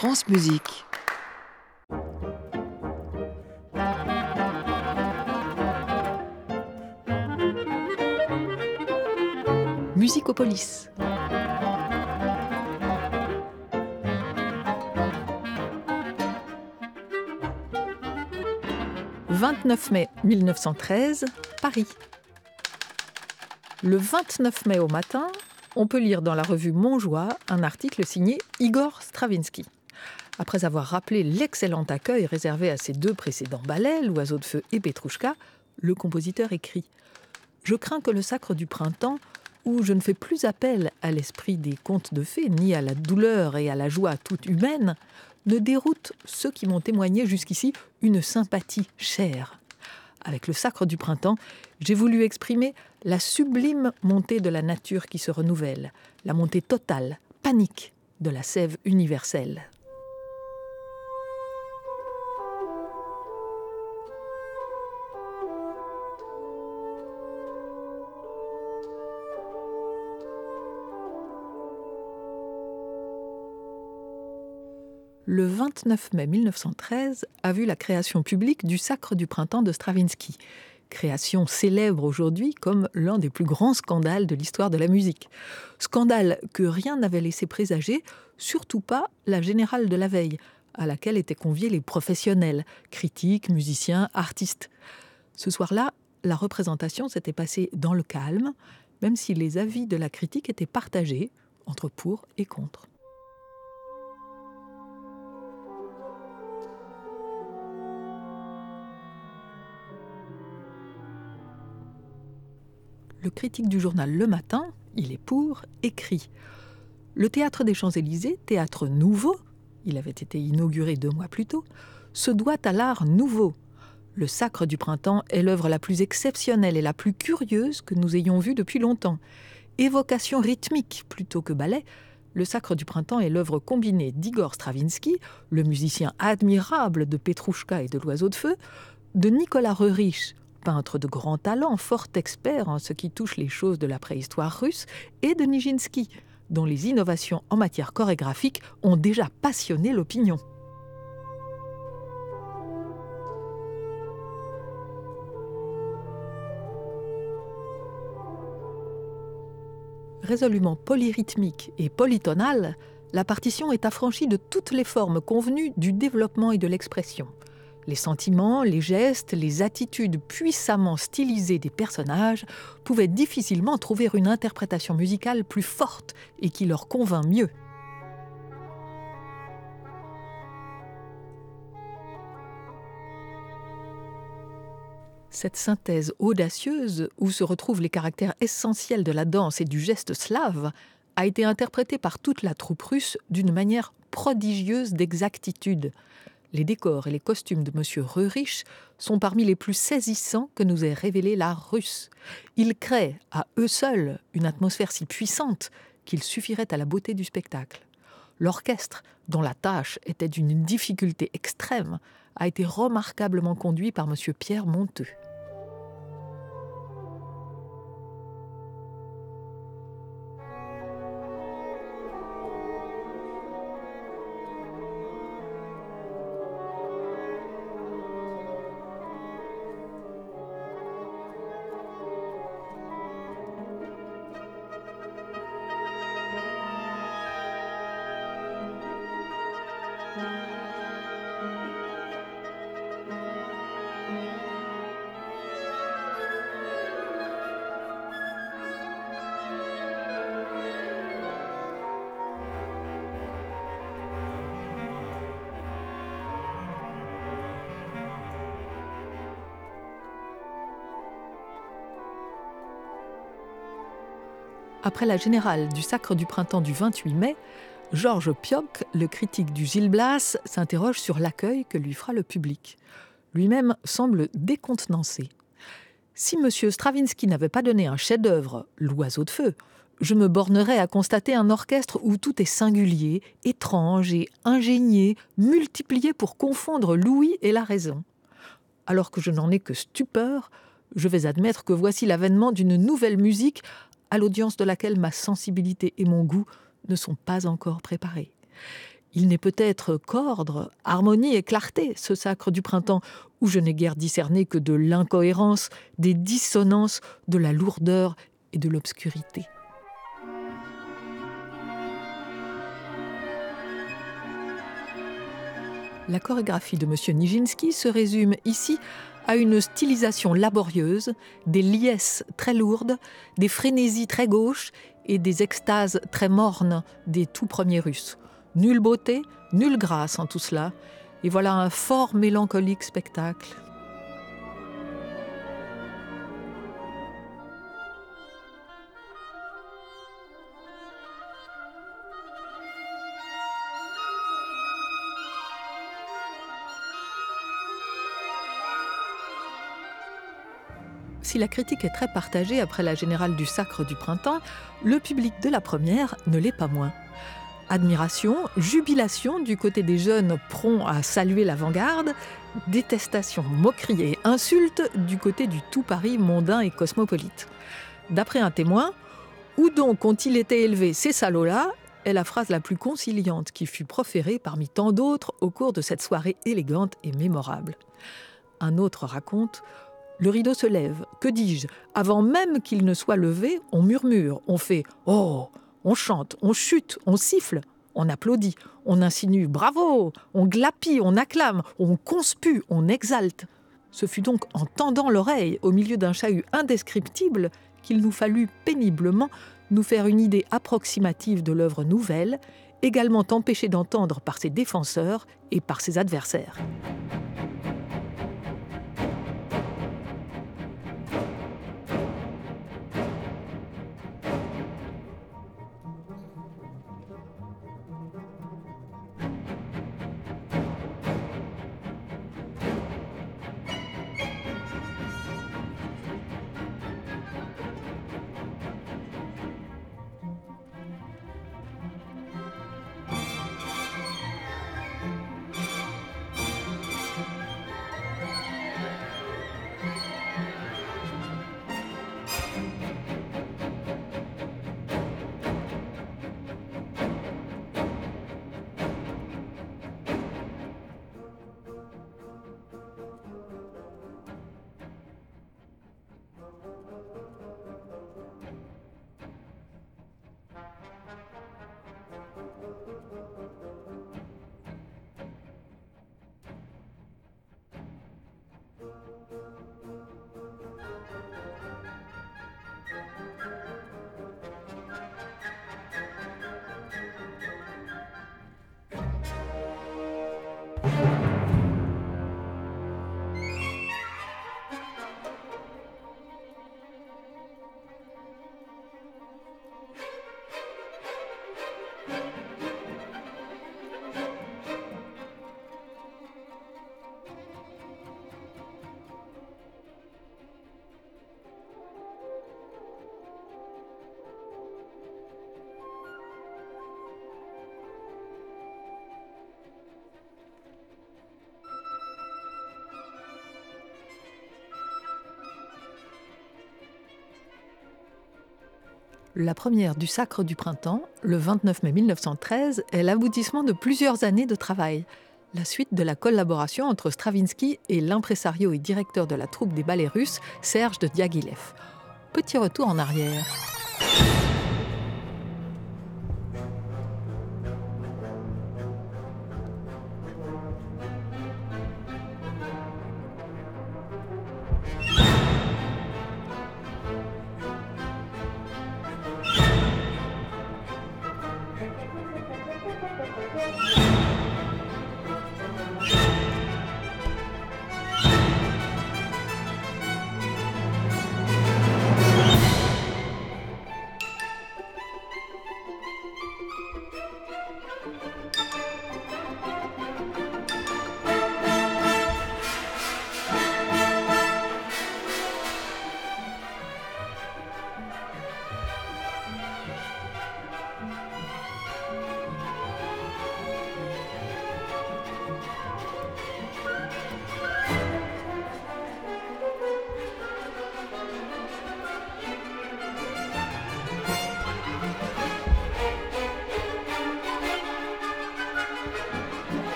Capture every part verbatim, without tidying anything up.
France Musique. Musicopolis. vingt-neuf mai mille neuf cent treize, Paris. Le vingt-neuf mai au matin, on peut lire dans la revue Montjoie un article signé Igor Stravinsky. Après avoir rappelé l'excellent accueil réservé à ses deux précédents ballets, L'Oiseau de feu et Petrouchka, le compositeur écrit « Je crains que le sacre du printemps, où je ne fais plus appel à l'esprit des contes de fées, ni à la douleur et à la joie toute humaine, ne déroute ceux qui m'ont témoigné jusqu'ici une sympathie chère. Avec le sacre du printemps, j'ai voulu exprimer la sublime montée de la nature qui se renouvelle, la montée totale, panique de la sève universelle. » Le vingt-neuf mai mille neuf cent treize a vu la création publique du Sacre du printemps de Stravinsky, création célèbre aujourd'hui comme l'un des plus grands scandales de l'histoire de la musique. Scandale que rien n'avait laissé présager, surtout pas la Générale de la veille, à laquelle étaient conviés les professionnels, critiques, musiciens, artistes. Ce soir-là, la représentation s'était passée dans le calme, même si les avis de la critique étaient partagés entre pour et contre. Le critique du journal Le Matin, il est pour, écrit « Le théâtre des Champs-Élysées, théâtre nouveau, il avait été inauguré deux mois plus tôt, se doit à l'art nouveau. Le Sacre du printemps est l'œuvre la plus exceptionnelle et la plus curieuse que nous ayons vue depuis longtemps. Évocation rythmique plutôt que ballet, le Sacre du printemps est l'œuvre combinée d'Igor Stravinsky, le musicien admirable de Petrouchka et de L'Oiseau de feu, de Nicolas Roerich, peintre de grand talent, fort expert en ce qui touche les choses de la préhistoire russe, et de Nijinsky, dont les innovations en matière chorégraphique ont déjà passionné l'opinion. Résolument polyrythmique et polytonale, la partition est affranchie de toutes les formes convenues du développement et de l'expression. Les sentiments, les gestes, les attitudes puissamment stylisées des personnages pouvaient difficilement trouver une interprétation musicale plus forte et qui leur convint mieux. Cette synthèse audacieuse, où se retrouvent les caractères essentiels de la danse et du geste slave, a été interprétée par toute la troupe russe d'une manière prodigieuse d'exactitude. Les décors et les costumes de M. Roerich sont parmi les plus saisissants que nous ait révélé l'art russe. Ils créent, à eux seuls, une atmosphère si puissante qu'il suffirait à la beauté du spectacle. L'orchestre, dont la tâche était d'une difficulté extrême, a été remarquablement conduit par M. Pierre Monteux. Après la Générale du Sacre du printemps du vingt-huit mai, Georges Pioch, le critique du Gil Blas, s'interroge sur l'accueil que lui fera le public. Lui-même semble décontenancé. « Si M. Stravinsky n'avait pas donné un chef-d'œuvre, L'Oiseau de feu, je me bornerais à constater un orchestre où tout est singulier, étrange et ingénié, multiplié pour confondre l'ouïe et la raison. Alors que je n'en ai que stupeur, je vais admettre que voici l'avènement d'une nouvelle musique à l'audience de laquelle ma sensibilité et mon goût ne sont pas encore préparés. Il n'est peut-être qu'ordre, harmonie et clarté, ce sacre du printemps, où je n'ai guère discerné que de l'incohérence, des dissonances, de la lourdeur et de l'obscurité. La chorégraphie de M. Nijinsky se résume ici à une stylisation laborieuse, des liesses très lourdes, des frénésies très gauches et des extases très mornes des tout premiers Russes. Nulle beauté, nulle grâce en tout cela, et voilà un fort mélancolique spectacle. Si la critique est très partagée après la générale du Sacre du printemps, le public de la première ne l'est pas moins. Admiration, jubilation du côté des jeunes prompts à saluer l'avant-garde, détestation, moquerie et insulte du côté du tout Paris mondain et cosmopolite. D'après un témoin, « Où donc ont-ils été élevés ces salauds-là » est la phrase la plus conciliante qui fut proférée parmi tant d'autres au cours de cette soirée élégante et mémorable. Un autre raconte « Le rideau se lève, que dis-je, avant même qu'il ne soit levé, on murmure, on fait « Oh !» On chante, on chute, on siffle, on applaudit, on insinue « bravo », on glapit, on acclame, on conspue, on exalte. Ce fut donc en tendant l'oreille au milieu d'un chahut indescriptible qu'il nous fallut péniblement nous faire une idée approximative de l'œuvre nouvelle, également empêchée d'entendre par ses défenseurs et par ses adversaires. La première du Sacre du printemps, le vingt-neuf mai mille neuf cent treize, est l'aboutissement de plusieurs années de travail. La suite de la collaboration entre Stravinsky et l'impresario et directeur de la troupe des ballets russes, Serge de Diaghilev. Petit retour en arrière.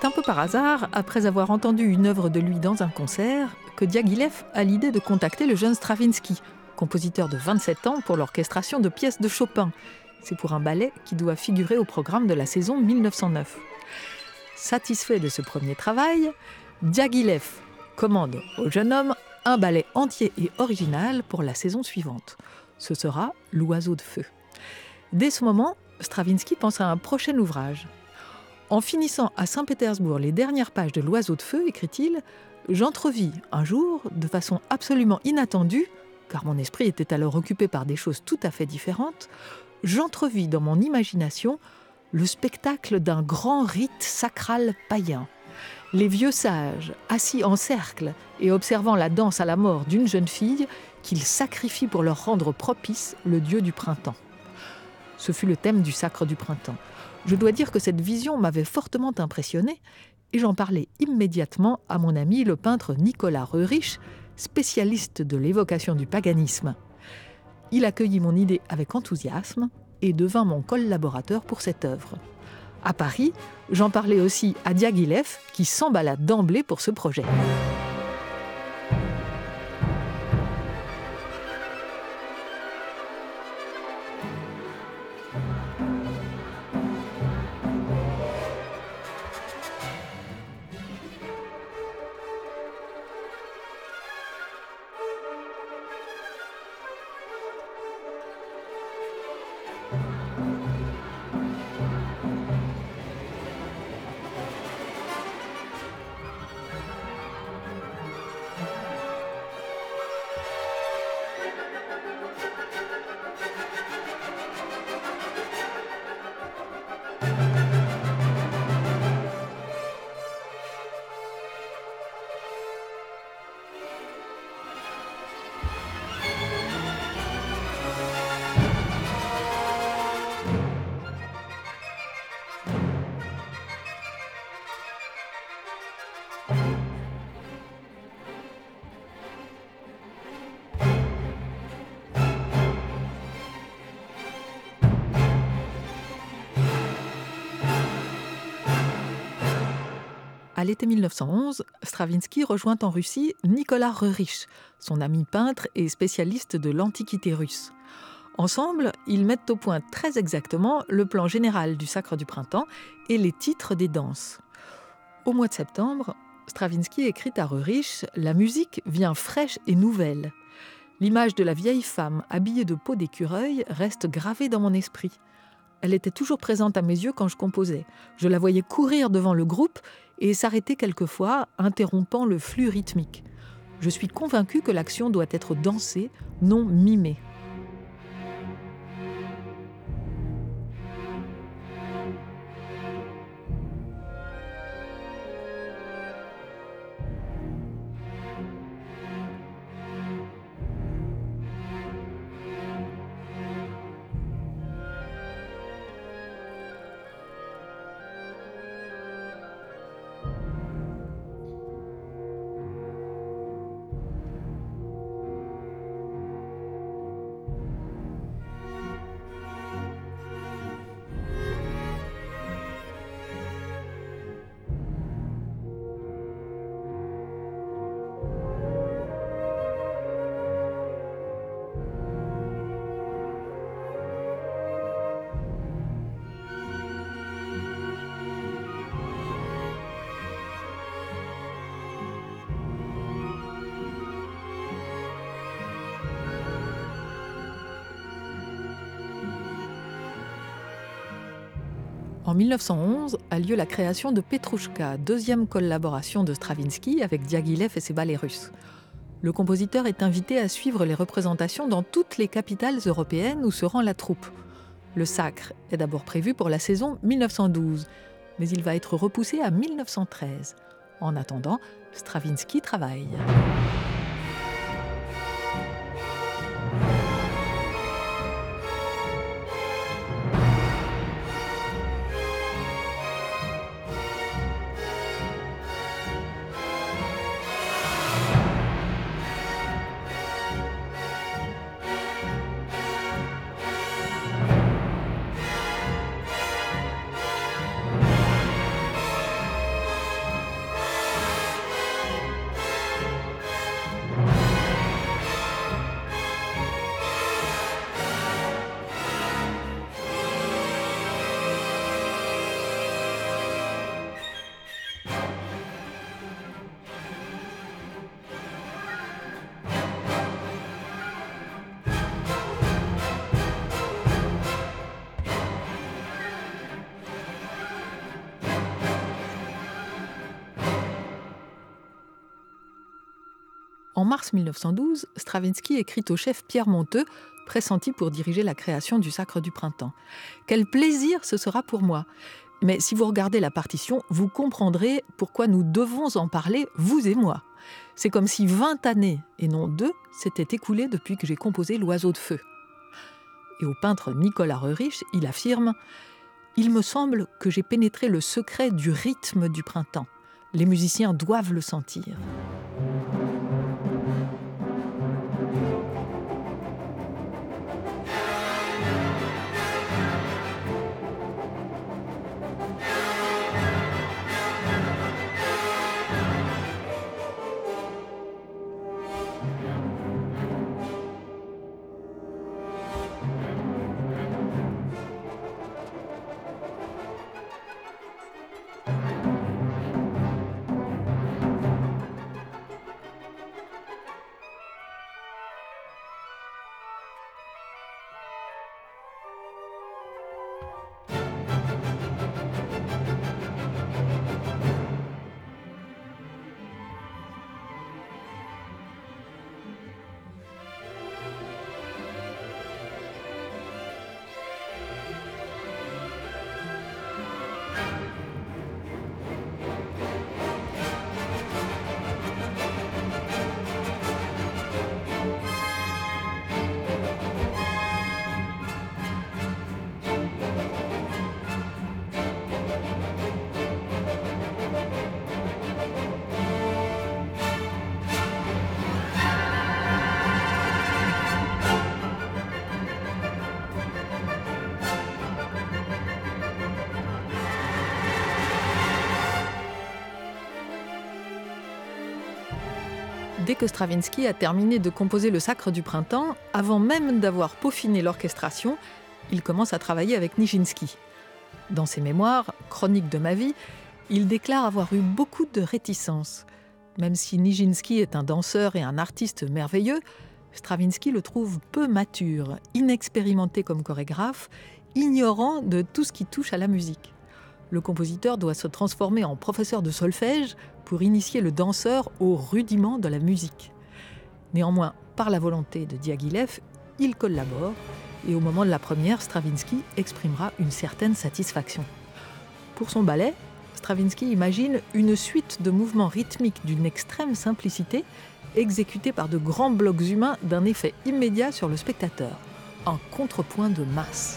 C'est un peu par hasard, après avoir entendu une œuvre de lui dans un concert, que Diaghilev a l'idée de contacter le jeune Stravinsky, compositeur de vingt-sept ans pour l'orchestration de pièces de Chopin. C'est pour un ballet qui doit figurer au programme de la saison mille neuf cent neuf. Satisfait de ce premier travail, Diaghilev commande au jeune homme un ballet entier et original pour la saison suivante. Ce sera L'Oiseau de feu. Dès ce moment, Stravinsky pense à un prochain ouvrage. En finissant à Saint-Pétersbourg les dernières pages de L'Oiseau de feu, écrit-il, j'entrevis un jour, de façon absolument inattendue, car mon esprit était alors occupé par des choses tout à fait différentes, j'entrevis dans mon imagination le spectacle d'un grand rite sacral païen. Les vieux sages, assis en cercle et observant la danse à la mort d'une jeune fille qu'ils sacrifient pour leur rendre propice le dieu du printemps. Ce fut le thème du Sacre du printemps. Je dois dire que cette vision m'avait fortement impressionné et j'en parlais immédiatement à mon ami le peintre Nicolas Roerich, spécialiste de l'évocation du paganisme. Il accueillit mon idée avec enthousiasme et devint mon collaborateur pour cette œuvre. À Paris, j'en parlais aussi à Diaghilev qui s'emballa d'emblée pour ce projet. À l'été mille neuf cent onze, Stravinsky rejoint en Russie Nicolas Roerich, son ami peintre et spécialiste de l'Antiquité russe. Ensemble, ils mettent au point très exactement le plan général du Sacre du printemps et les titres des danses. Au mois de septembre, Stravinsky écrit à Roerich « La musique vient fraîche et nouvelle. L'image de la vieille femme habillée de peau d'écureuil reste gravée dans mon esprit. Elle était toujours présente à mes yeux quand je composais. Je la voyais courir devant le groupe et s'arrêter quelquefois, interrompant le flux rythmique. Je suis convaincu que l'action doit être dansée, non mimée. » En mille neuf cent onze a lieu la création de Petrouchka, deuxième collaboration de Stravinsky avec Diaghilev et ses ballets russes. Le compositeur est invité à suivre les représentations dans toutes les capitales européennes où se rend la troupe. Le Sacre est d'abord prévu pour la saison mille neuf cent douze, mais il va être repoussé à mille neuf cent treize. En attendant, Stravinsky travaille. En mars mille neuf cent douze, Stravinsky écrit au chef Pierre Monteux, pressenti pour diriger la création du Sacre du Printemps. « Quel plaisir ce sera pour moi ! Mais si vous regardez la partition, vous comprendrez pourquoi nous devons en parler, vous et moi. C'est comme si vingt années, et non deux, s'étaient écoulées depuis que j'ai composé l'Oiseau de feu. » Et au peintre Nicolas Reurich, il affirme « Il me semble que j'ai pénétré le secret du rythme du printemps. Les musiciens doivent le sentir. » Dès que Stravinsky a terminé de composer le Sacre du Printemps, avant même d'avoir peaufiné l'orchestration, il commence à travailler avec Nijinsky. Dans ses mémoires, Chronique de ma vie, il déclare avoir eu beaucoup de réticences. Même si Nijinsky est un danseur et un artiste merveilleux, Stravinsky le trouve peu mature, inexpérimenté comme chorégraphe, ignorant de tout ce qui touche à la musique. Le compositeur doit se transformer en professeur de solfège pour initier le danseur aux rudiments de la musique. Néanmoins, par la volonté de Diaghilev, il collabore et au moment de la première, Stravinsky exprimera une certaine satisfaction. Pour son ballet, Stravinsky imagine une suite de mouvements rythmiques d'une extrême simplicité, exécutés par de grands blocs humains d'un effet immédiat sur le spectateur, un contrepoint de masse.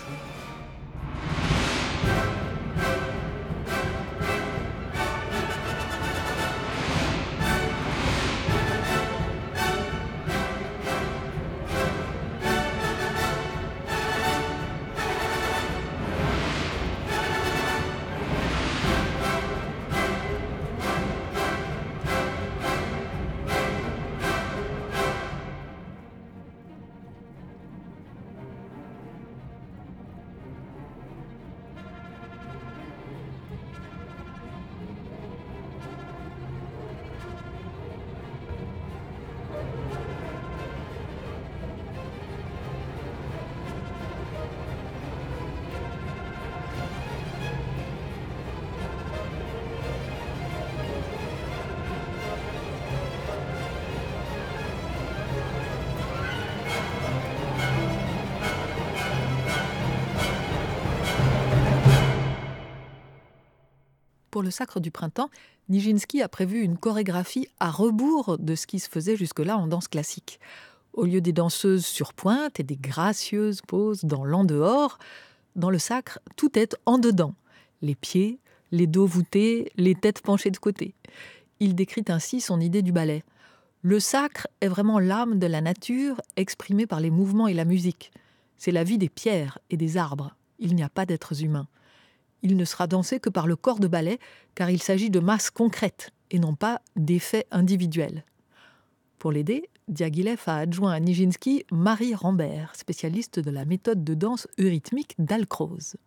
Pour le Sacre du Printemps, Nijinsky a prévu une chorégraphie à rebours de ce qui se faisait jusque-là en danse classique. Au lieu des danseuses sur pointe et des gracieuses poses dans l'en-dehors, dans le Sacre, tout est en dedans. Les pieds, les dos voûtés, les têtes penchées de côté. Il décrit ainsi son idée du ballet. Le Sacre est vraiment l'âme de la nature exprimée par les mouvements et la musique. C'est la vie des pierres et des arbres. Il n'y a pas d'êtres humains. Il ne sera dansé que par le corps de ballet, car il s'agit de masses concrètes et non pas d'effets individuels. Pour l'aider, Diaghilev a adjoint à Nijinsky Marie Rambert, spécialiste de la méthode de danse eurythmique Dalcroze.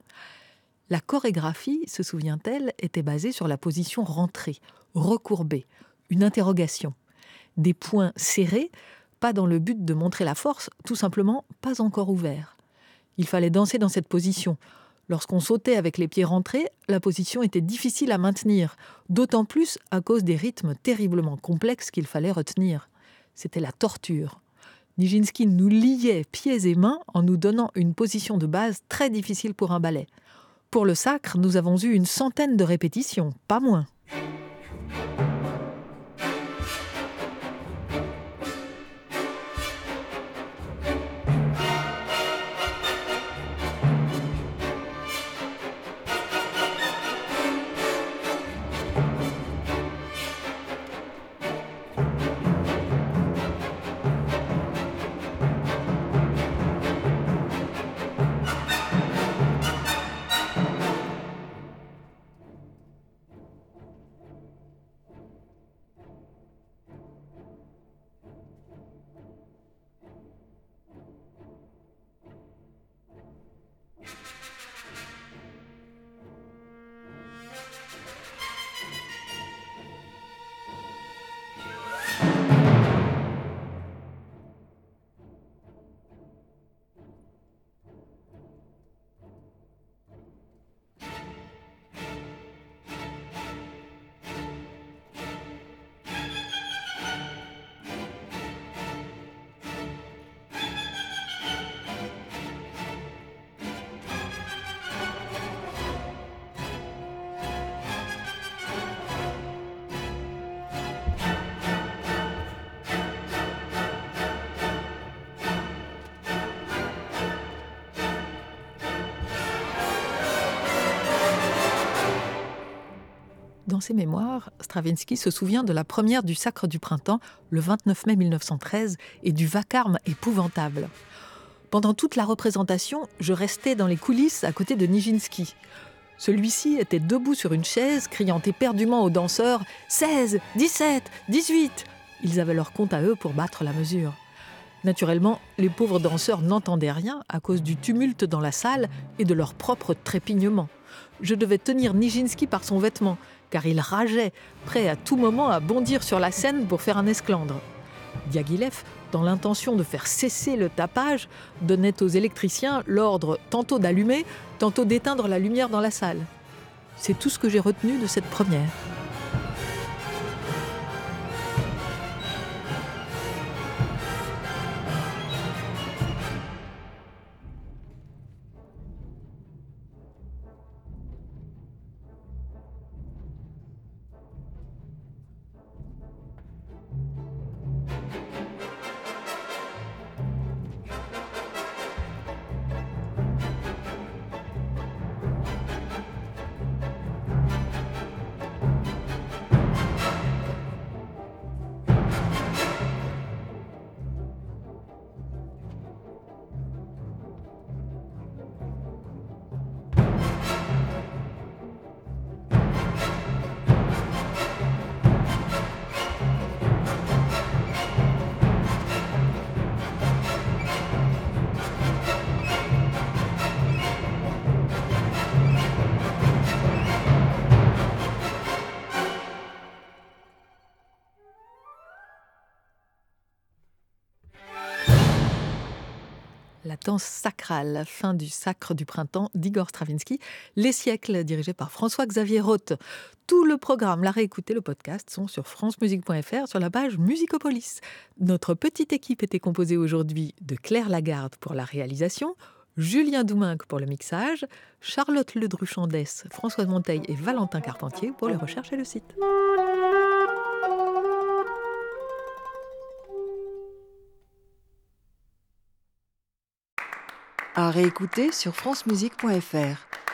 La chorégraphie, se souvient-elle, était basée sur la position rentrée, recourbée, une interrogation. Des poings serrés, pas dans le but de montrer la force, tout simplement pas encore ouverts. Il fallait danser dans cette position. Lorsqu'on sautait avec les pieds rentrés, la position était difficile à maintenir, d'autant plus à cause des rythmes terriblement complexes qu'il fallait retenir. C'était la torture. Nijinsky nous liait pieds et mains en nous donnant une position de base très difficile pour un ballet. Pour le sacre, nous avons eu une centaine de répétitions, pas moins. Dans ses mémoires, Stravinsky se souvient de la première du Sacre du Printemps, le vingt-neuf mai mille neuf cent treize, et du vacarme épouvantable. Pendant toute la représentation, je restais dans les coulisses à côté de Nijinsky. Celui-ci était debout sur une chaise, criant éperdument aux danseurs « seize, dix-sept, dix-huit » Ils avaient leur compte à eux pour battre la mesure. Naturellement, les pauvres danseurs n'entendaient rien à cause du tumulte dans la salle et de leur propre trépignement. Je devais tenir Nijinsky par son vêtement, car il rageait, prêt à tout moment à bondir sur la scène pour faire un esclandre. Diaghilev, dans l'intention de faire cesser le tapage, donnait aux électriciens l'ordre tantôt d'allumer, tantôt d'éteindre la lumière dans la salle. C'est tout ce que j'ai retenu de cette première. La danse sacrale, fin du Sacre du Printemps d'Igor Stravinsky, Les siècles, dirigé par François-Xavier Roth. Tout le programme, la réécoute et le podcast sont sur francemusique point f r sur la page Musicopolis. Notre petite équipe était composée aujourd'hui de Claire Lagarde pour la réalisation, Julien Doumingue pour le mixage, Charlotte Ledru-Chandès, Françoise Monteil et Valentin Carpentier pour les recherches et le site. À réécouter sur francemusique point f r.